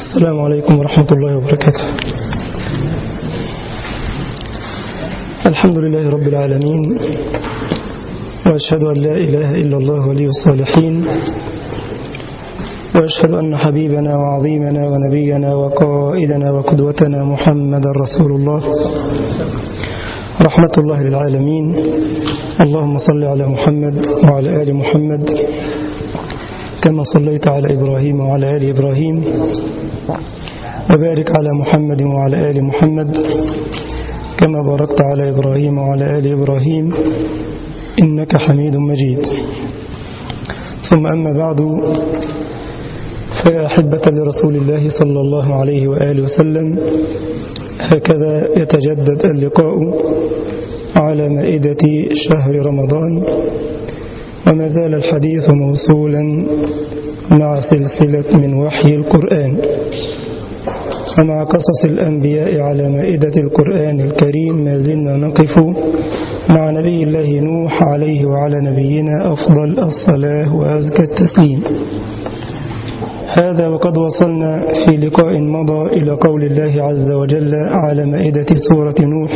السلام عليكم ورحمة الله وبركاته. الحمد لله رب العالمين، وأشهد أن لا إله إلا الله ولي الصالحين، وأشهد أن حبيبنا وعظيمنا ونبينا وقائدنا وقدوتنا محمد رسول الله رحمة الله للعالمين. اللهم صل على محمد وعلى آل محمد كما صليت على إبراهيم وعلى آل إبراهيم، وبارك على محمد وعلى آل محمد كما باركت على إبراهيم وعلى آل إبراهيم إنك حميد مجيد. ثم أما بعد، فيا أحبة لرسول الله صلى الله عليه وآله وسلم، هكذا يتجدد اللقاء على مائدة شهر رمضان، وما زال الحديث موصولا مع سلسلة من وحي القرآن ومع قصص الأنبياء على مائدة القرآن الكريم. ما زلنا نقف مع نبي الله نوح عليه وعلى نبينا أفضل الصلاة وأزكى التسليم. هذا وقد وصلنا في لقاء مضى إلى قول الله عز وجل على مائدة سورة نوح،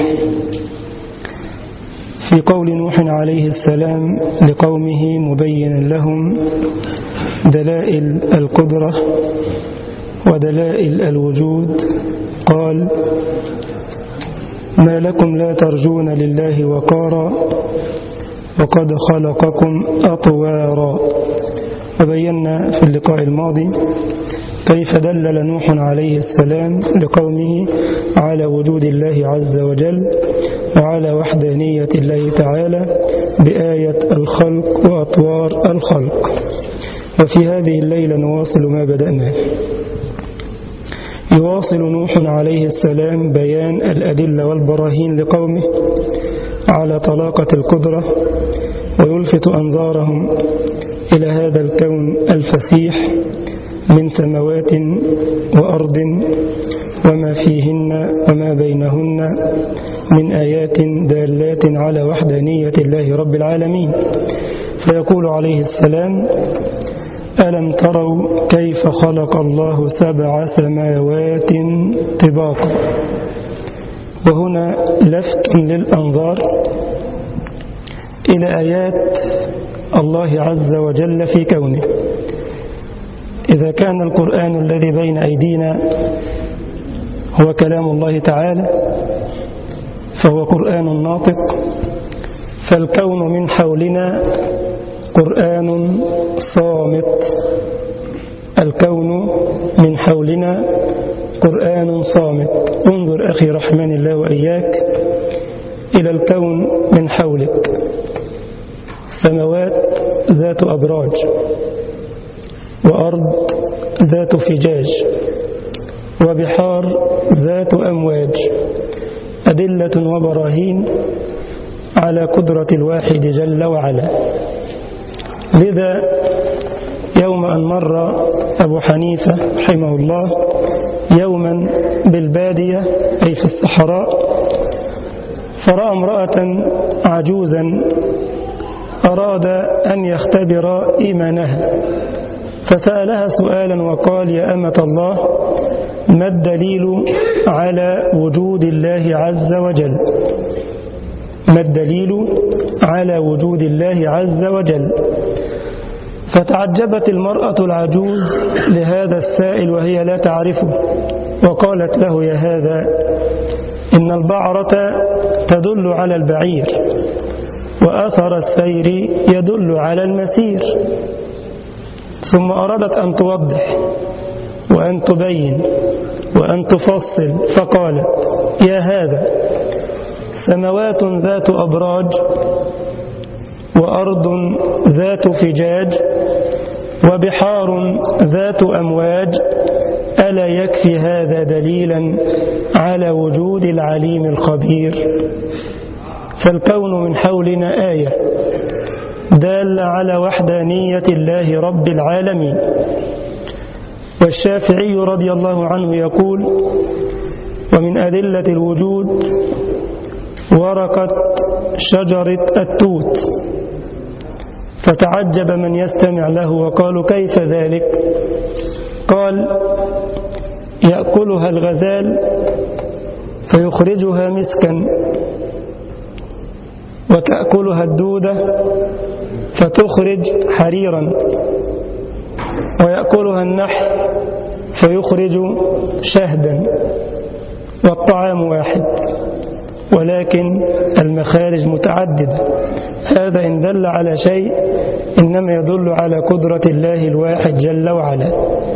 في قول نوح عليه السلام لقومه مبينا لهم دلائل القدرة ودلائل الوجود، قال: ما لكم لا ترجون لله وقارا وقد خلقكم أطوارا. وبينا في اللقاء الماضي كيف دلل نوح عليه السلام لقومه على وجود الله عز وجل وعلى وحدانية الله تعالى بآية الخلق وأطوار الخلق. وفي هذه الليلة نواصل ما بدأناه. يواصل نوح عليه السلام بيان الأدلة والبراهين لقومه على طلاقة القدرة، ويلفت أنظارهم إلى هذا الكون الفسيح من سماوات وأرض وما فيهن وما بينهن من آيات دالات على وحدانية الله رب العالمين. فيقول عليه السلام: ألم تروا كيف خلق الله 7 سماوات طباقا. وهنا لفت للأنظار إلى آيات الله عز وجل في كونه. إذا كان القرآن الذي بين أيدينا هو كلام الله تعالى فهو قرآن ناطق، فالكون من حولنا قرآن صامت. الكون من حولنا قرآن صامت. انظر أخي رحمن الله وإياك إلى الكون من حولك، سماوات ذات أبراج، وأرض ذات فجاج، وبحار ذات أمواج، أدلة وبراهين على قدرة الواحد جل وعلا. لذا يوم أن مر أبو حنيفة رحمه الله يوما بالبادية أي في الصحراء، فرأى امرأة عجوزا أراد أن يختبر إيمانها، فسألها سؤالا وقال: يا أمة الله، ما الدليل على وجود الله عز وجل؟ ما الدليل على وجود الله عز وجل؟ فتعجبت المرأة العجوز لهذا السائل وهي لا تعرفه، وقالت له: يا هذا، إن البعرة تدل على البعير، وأثر السير يدل على المسير. ثم أرادت أن توضح وأن تبين وأن تفصل، فقالت: يا هذا، سماوات ذات أبراج، وأرض ذات فجاج، وبحار ذات أمواج، ألا يكفي هذا دليلا على وجود العليم الخبير؟ فالكون من حولنا آية دالة على وحدانية الله رب العالمين. والشافعي رضي الله عنه يقول: ومن أدلة الوجود ورقة شجرة التوت. فتعجب من يستمع له وقالوا: كيف ذلك؟ قال: فيأكلها الغزال فيخرجها مسكا، وتأكلها الدودة فتخرج حريرا، ويأكلها النحل فيخرج شهدا، والطعام واحد ولكن المخارج متعددة. هذا إن دل على شيء إنما يدل على قدرة الله الواحد جل وعلا.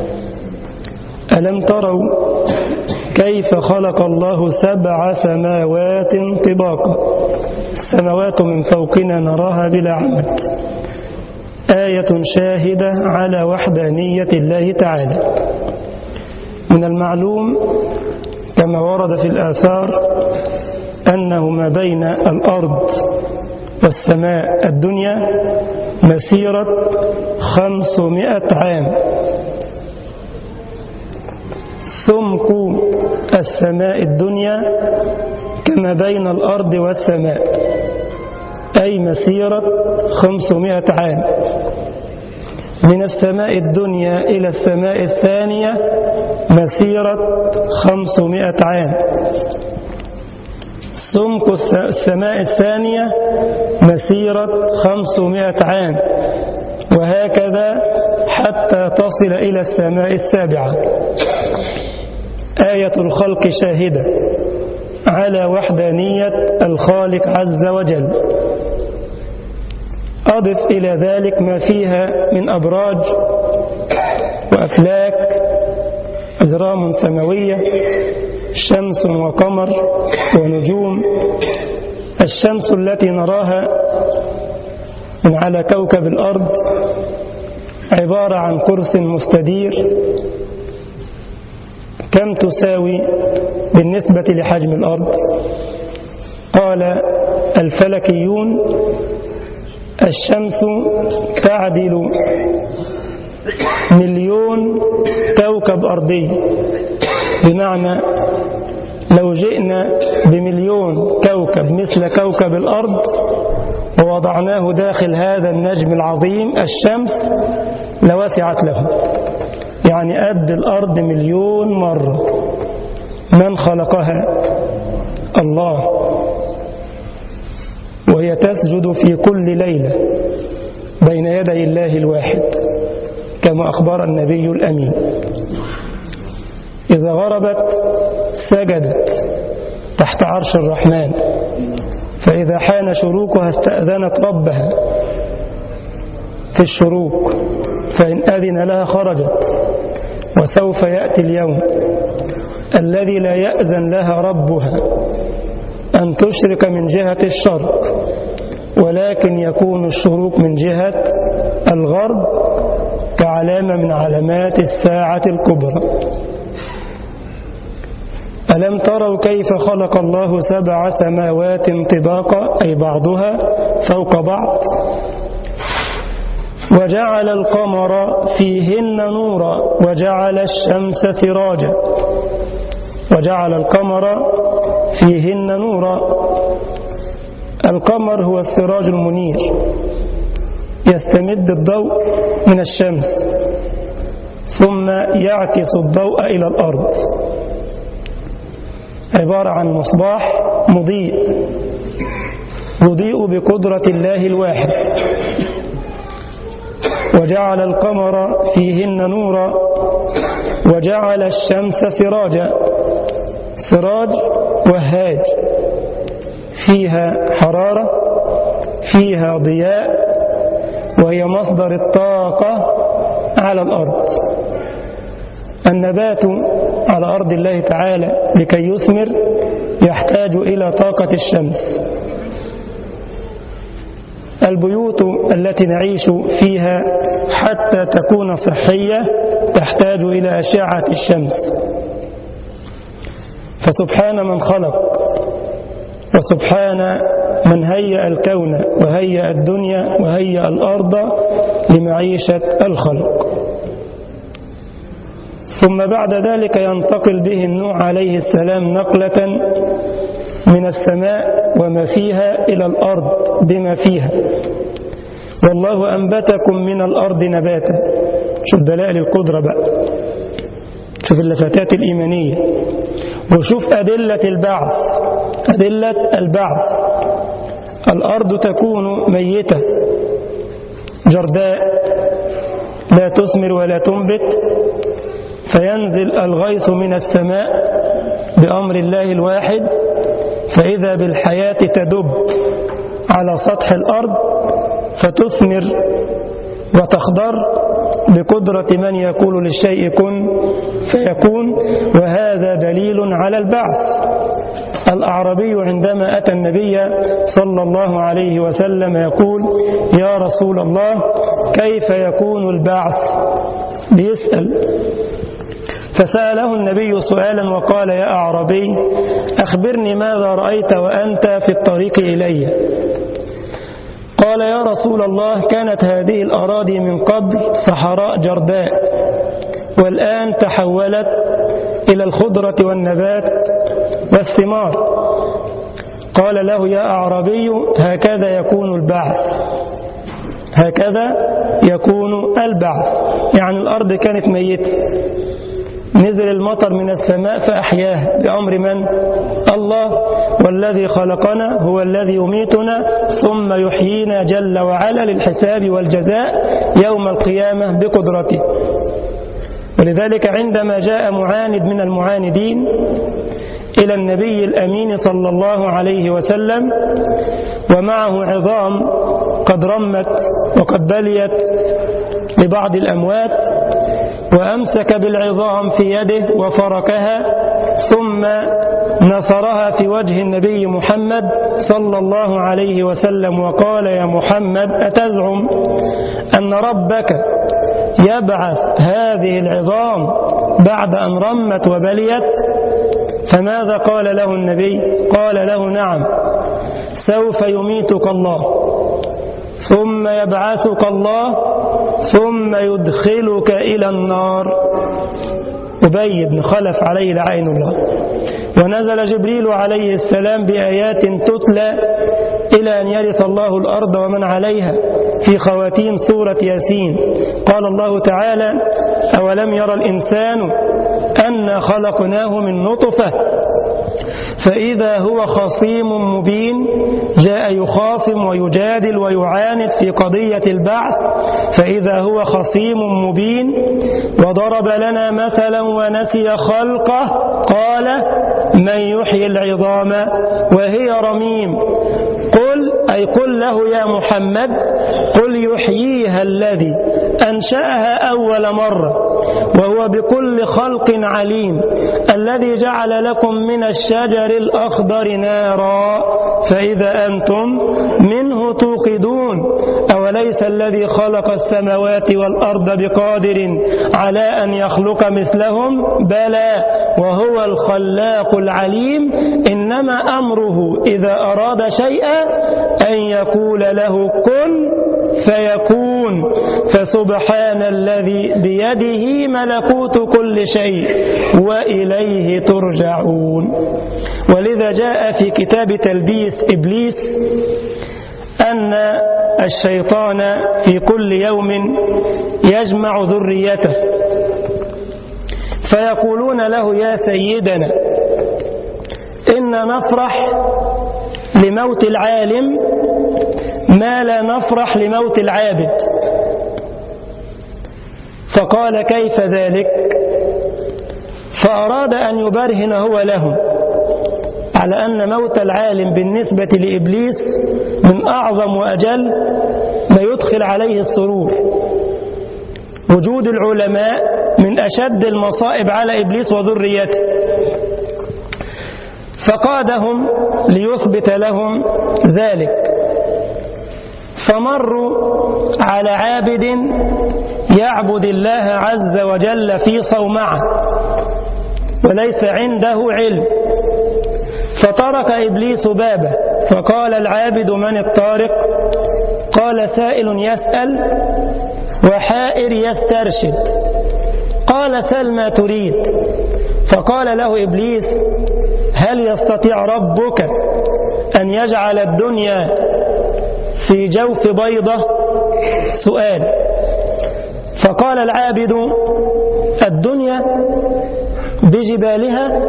ألم تروا كيف خلق الله 7 سماوات طباقا؟ السماوات من فوقنا نراها بلا عمد، آية شاهدة على وحدانية الله تعالى. من المعلوم كما ورد في الآثار أنه ما بين الأرض والسماء الدنيا مسيرة 500 عام. سمك السماء الدنيا كما بين الأرض والسماء، أي مسيرة 500 عام. من السماء الدنيا إلى السماء الثانية مسيرة 500 عام. سمك السماء الثانية مسيرة 500 عام، وهكذا حتى تصل إلى السماء السابعة. آية الخلق شاهدة على وحدانية الخالق عز وجل. أضف إلى ذلك ما فيها من أبراج وأفلاك، أجرام سماوية، شمس وقمر ونجوم. الشمس التي نراها من على كوكب الأرض عبارة عن قرص مستدير. كم تساوي بالنسبة لحجم الأرض؟ قال الفلكيون الشمس تعدل 1,000,000 كوكب أرضي، بمعنى لو جئنا ب1,000,000 كوكب مثل كوكب الأرض ووضعناه داخل هذا النجم العظيم الشمس لوسعت له، يعني قد الأرض 1,000,000 مرة. من خلقها؟ الله، وهي تسجد في كل ليلة بين يدي الله الواحد كما أخبر النبي الأمين. إذا غربت سجدت تحت عرش الرحمن، فإذا حان شروقها استأذنت ربها في الشروق، فإن أذن لها خرجت. وسوف يأتي اليوم الذي لا يأذن لها ربها أن تشرك من جهة الشرق، ولكن يكون الشروق من جهة الغرب كعلامة من علامات الساعة الكبرى. ألم تروا كيف خلق الله 7 سماوات طباقا، أي بعضها فوق بعض، وجعل القمر فيهن نورا وجعل الشمس سراجا. وجعل القمر فيهن نورا. القمر هو السراج المنير، يستمد الضوء من الشمس ثم يعكس الضوء إلى الأرض، عبارة عن مصباح مضيء يضيء بقدرة الله الواحد. وجعل القمر فيهن نورا وجعل الشمس سراجا. سراج وهاج، فيها حرارة، فيها ضياء، وهي مصدر الطاقة على الأرض. النبات على أرض الله تعالى لكي يثمر يحتاج إلى طاقة الشمس. البيوت التي نعيش فيها حتى تكون صحية تحتاج إلى أشعة الشمس. فسبحان من خلق، وسبحان من هيأ الكون وهيأ الدنيا وهيأ الأرض لمعيشة الخلق. ثم بعد ذلك ينتقل به النوح عليه السلام نقلة من السماء وما فيها إلى الأرض بما فيها. والله أنبتكم من الأرض نباتا. شوف دلائل القدرة بقى. شوف اللفتات الإيمانية، وشوف أدلة البعث. أدلة البعث: الأرض تكون ميتة جرداء لا تثمر ولا تنبت، فينزل الغيث من السماء بأمر الله الواحد، فإذا بالحياة تدب على سطح الأرض فتثمر وتخضر بقدرة من يقول للشيء كن فيكون، وهذا دليل على البعث. الأعرابي عندما أتى النبي صلى الله عليه وسلم يقول: يا رسول الله كيف يكون البعث؟ بيسأل. فسأله النبي سؤالا وقال: يا أعرابي أخبرني ماذا رأيت وأنت في الطريق إلي؟ قال: يا رسول الله كانت هذه الأراضي من قبل صحراء جرداء، والآن تحولت إلى الخضرة والنبات والثمار. قال له: يا أعرابي هكذا يكون البعث، هكذا يكون البعث. يعني الأرض كانت ميتة، نزل المطر من السماء فأحياها بأمر من؟ الله. والذي خلقنا هو الذي يميتنا ثم يحيينا جل وعلا للحساب والجزاء يوم القيامة بقدرته. ولذلك عندما جاء معاند من المعاندين إلى النبي الأمين صلى الله عليه وسلم ومعه عظام قد رمت وقد بليت لبعض الأموات، وأمسك بالعظام في يده وفركها ثم نصرها في وجه النبي محمد صلى الله عليه وسلم وقال: يا محمد أتزعم أن ربك يبعث هذه العظام بعد أن رمت وبليت؟ فماذا قال له النبي؟ قال له: نعم، سوف يميتك الله ثم يبعثك الله ثم يدخلك إلى النار. أبي بن خلف عليه لعين الله. ونزل جبريل عليه السلام بآيات تتلى إلى أن يرث الله الأرض ومن عليها في خواتيم سورة ياسين. قال الله تعالى: أولم يرى الإنسان أنا خلقناه من نطفة فإذا هو خصيم مبين. جاء يخاصم ويجادل ويعاند في قضية البعث، فإذا هو خصيم مبين. وضرب لنا مثلا ونسي خلقه قال: من يحيي العظام وهي رميم؟ قل له يا محمد: قل يحييها الذي أنشأها أول مرة وهو بكل خلق عليم، الذي جعل لكم من الشجر الأخضر نارا فإذا أنتم منه توقدون. أوليس الذي خلق السماوات والأرض بقادر على أن يخلق مثلهم؟ بلى وهو الخلاق العليم. إنما أمره إذا أراد شيئا أن يقول له كن فيكون. فسبحان الذي بيده ملكوت كل شيء وإليه ترجعون. ولذا جاء في كتاب تلبيس إبليس أن الشيطان في كل يوم يجمع ذريته فيقولون له: يا سيدنا إن نفرح لموت العالم ما لا نفرح لموت العابد. فقال: كيف ذلك؟ فأراد أن يبرهن هو لهم على أن موت العالم بالنسبة لإبليس من أعظم وأجل ما يدخل عليه السرور. وجود العلماء من أشد المصائب على إبليس وذريته. فقادهم ليثبت لهم ذلك، فمروا على عابد يعبد الله عز وجل في صومعة وليس عنده علم، فترك إبليس بابه. فقال العابد: من الطارق؟ قال: سائل يسأل وحائر يسترشد. قال: سل ما تريد. فقال له إبليس: هل يستطيع ربك أن يجعل الدنيا في جوف بيضة؟ سؤال. فقال العابد: الدنيا بجبالها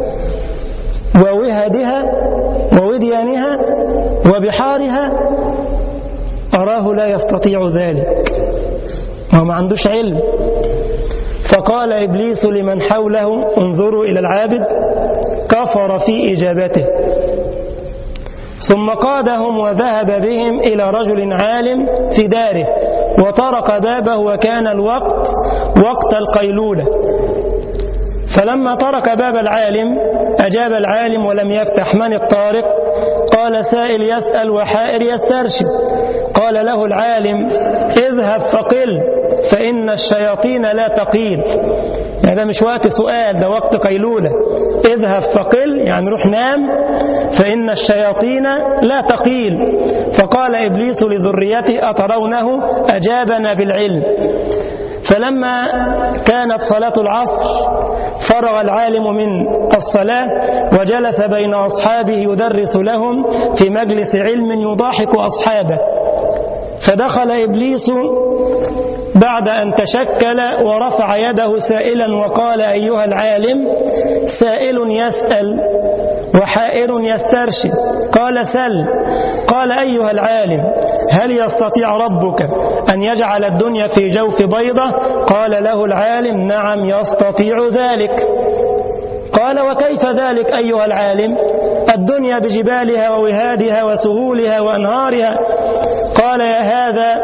ووهدها ووديانها وبحارها أراه لا يستطيع ذلك وما عندوش علم. فقال إبليس لمن حوله انظروا إلى العابد، كفر في إجابته. ثم قادهم وذهب بهم إلى رجل عالم في داره وطرق بابه، وكان الوقت وقت القيلولة. فلما طرق باب العالم أجاب العالم ولم يفتح. من الطارق؟ قال سائل يسأل وحائر يسترشد. قال له العالم اذهب فقل فإن الشياطين لا تقيل. يعني ده مش وقت سؤال، ده وقت قيلولة. اذهب فقل يعني روح نام، فإن الشياطين لا تقيل. فقال إبليس لذريته أترونه أجابنا بالعلم. فلما كانت صلاة العصر فرغ العالم من الصلاة وجلس بين أصحابه يدرس لهم في مجلس علم يضاحك أصحابه. فدخل إبليس بعد أن تشكل ورفع يده سائلا وقال أيها العالم، سائل يسأل وحائر يسترشد. قال سل. قال أيها العالم هل يستطيع ربك أن يجعل الدنيا في جوف بيضة؟ قال له العالم نعم يستطيع ذلك. قال وكيف ذلك أيها العالم؟ الدنيا بجبالها ووهادها وسهولها وأنهارها. قال يا هذا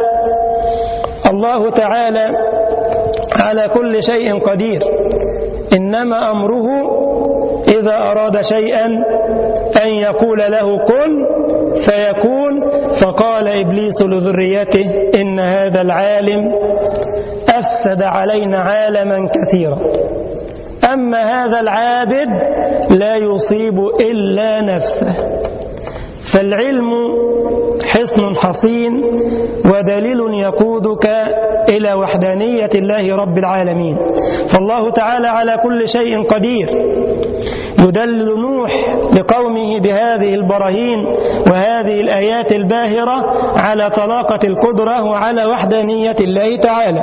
الله تعالى على كل شيء قدير، إنما أمره إذا أراد شيئا أن يقول له كن فيكون. فقال إبليس لذريته إن هذا العالم أفسد علينا عالما كثيرا، أما هذا العابد لا يصيب إلا نفسه. فالعلم حصن حصين ودليل يقودك إلى وحدانية الله رب العالمين. فالله تعالى على كل شيء قدير. يدلل نوح لقومه بهذه البراهين وهذه الآيات الباهرة على طلاقة القدرة وعلى وحدانية الله تعالى.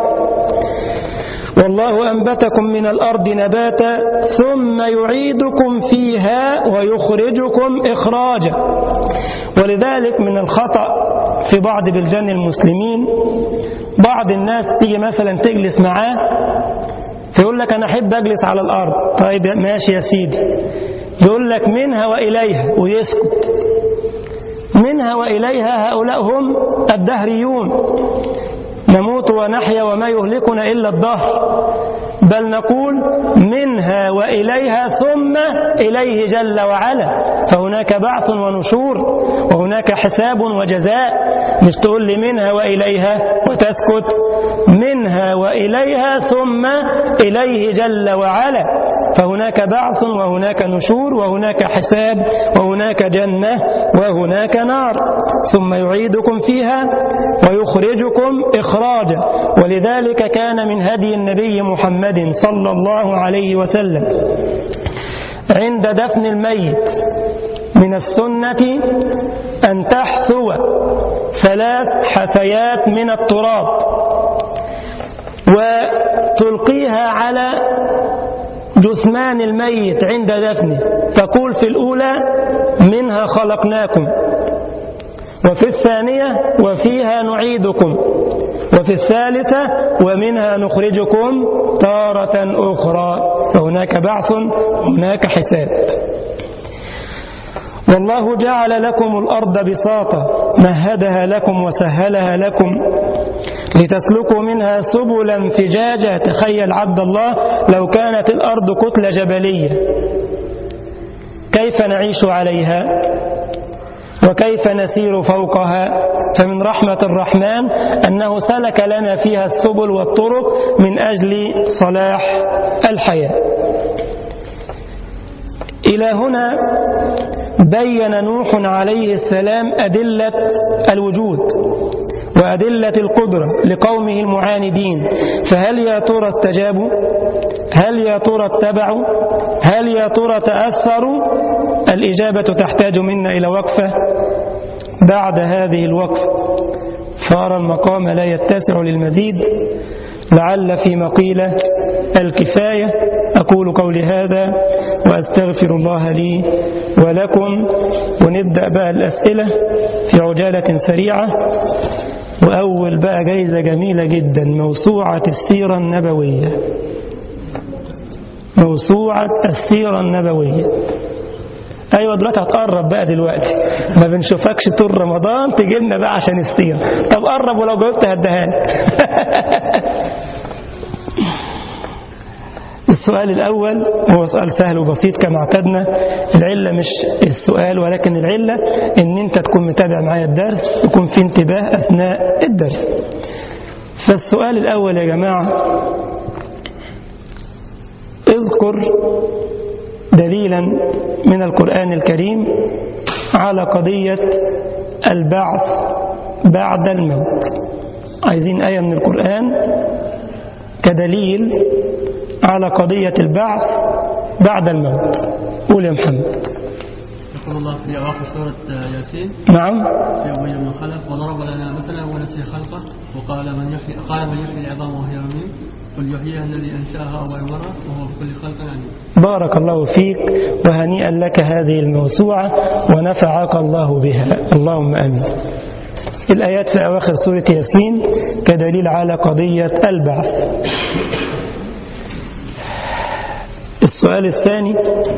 والله أنبتكم من الأرض نباتا ثم يعيدكم فيها ويخرجكم إخراجا. ولذلك من الخطأ في بعض بلدان المسلمين بعض الناس تيجي مثلا تجلس معاه فيقول لك أنا أحب أجلس على الأرض. طيب ماشي يا سيدي. يقول لك منها وإليها ويسكت. منها وإليها هؤلاء هم الدهريون، نموت ونحيا وما يهلكنا إلا الدهر. بل نقول منها وإليها ثم إليه جل وعلا. فهناك بعث ونشور وهناك حساب وجزاء. مش تقول لي منها وإليها وتسكت. منها وإليها ثم إليه جل وعلا. فهناك بعث وهناك نشور وهناك حساب وهناك جنة وهناك نار. ثم يعيدكم فيها ويخرجكم إخراجا. ولذلك كان من هدي النبي محمد صلى الله عليه وسلم عند دفن الميت من السنة أن تحثو 3 حثيات من التراب وتلقيها على جثمان الميت عند دفنه. تقول في الأولى منها خلقناكم، وفي الثانية وفيها نعيدكم، وفي الثالثة ومنها نخرجكم تارة أخرى. فهناك بعث وهناك حساب. والله جعل لكم الأرض بساطا مهدها لكم وسهلها لكم لتسلكوا منها سبلا فجاجا. تخيل عبد الله لو كانت الأرض كتلة جبلية كيف نعيش عليها وكيف نسير فوقها؟ فمن رحمة الرحمن أنه سلك لنا فيها السبل والطرق من أجل صلاح الحياة. إلى هنا بين نوح عليه السلام أدلة الوجود وأدلة القدرة لقومه المعاندين. فهل يا ترى استجابوا؟ هل يا ترى اتبعوا؟ هل يا ترى تأثروا؟ الإجابة تحتاج منا إلى وقفة. بعد هذه الوقفة فأرى المقام لا يتسع للمزيد، لعل في مقيلة الكفاية. أقول قولي قولي هذا وأستغفر الله لي ولكم. ونبدأ بقى الأسئلة في عجالة سريعة. وأول بقى جايزة جميلة جدا، موسوعة السيرة النبوية. موسوعة السيرة النبوية. أيوة دلوقتي هتقرب بقى، دلوقتي ما بنشوفكش طول رمضان تجي لنا بقى عشان السيرة. طب قرب ولو جاوبت هديها لك. السؤال الأول هو سؤال سهل وبسيط كما اعتدنا. العلة مش السؤال، ولكن العلة إن أنت تكون متابع معايا الدرس، يكون في انتباه أثناء الدرس. فالسؤال الأول يا جماعة، اذكر دليلا من القرآن الكريم على قضية البعث بعد الموت. عايزين آية من القرآن كدليل على قضية البعث بعد الموت. قول يا محمد. يقول الله في أواخر سورة ياسين: نعم. في أبي بن خلف وضرب لنا مثلا ونسي خلقه وقال من يحيي العظام وهي رميم قل يحييها الذي أنشأها أول مرة وهو بكل خلق عليم. بارك الله فيك وهنيئا لك هذه الموسوعة ونفعك الله بها، اللهم آمين. الآيات في أواخر سورة ياسين كدليل على قضية البعث. السؤال الثاني: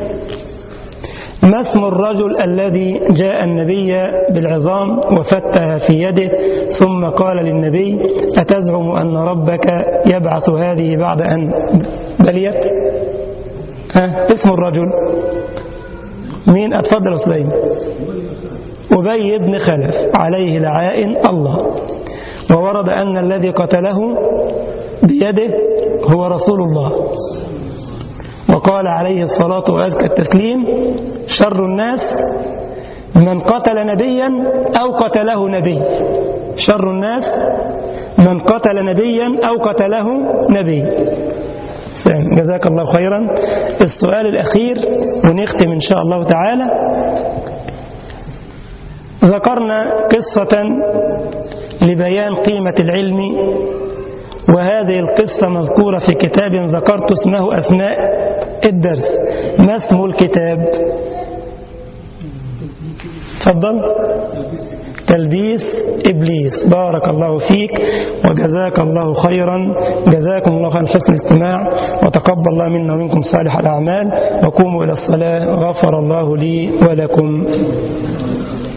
ما اسم الرجل الذي جاء النبي بالعظام وفتها في يده ثم قال للنبي: أتزعم أن ربك يبعث هذه بعد أن بليت؟ اسم الرجل مين؟ أتفضل أسليم. أبي بن خلف عليه لعائن الله. وورد أن الذي قتله بيده هو رسول الله، وقال عليه الصلاة وأزكى التسليم: شر الناس من قتل نبيا أو قتله نبي. شر الناس من قتل نبيا أو قتله نبي. جزاك الله خيرا. السؤال الأخير ونختم إن شاء الله تعالى. ذكرنا قصة لبيان قيمة العلم، وهذه القصة مذكورة في كتاب ذكرت اسمه أثناء الدرس. ما اسم الكتاب؟ تفضل. تلبيس إبليس. بارك الله فيك وجزاك الله خيرا. جزاكم الله خيرا حسن الاستماع، وتقبل الله منا ومنكم صالح الأعمال. وقوموا إلى الصلاة. غفر الله لي ولكم.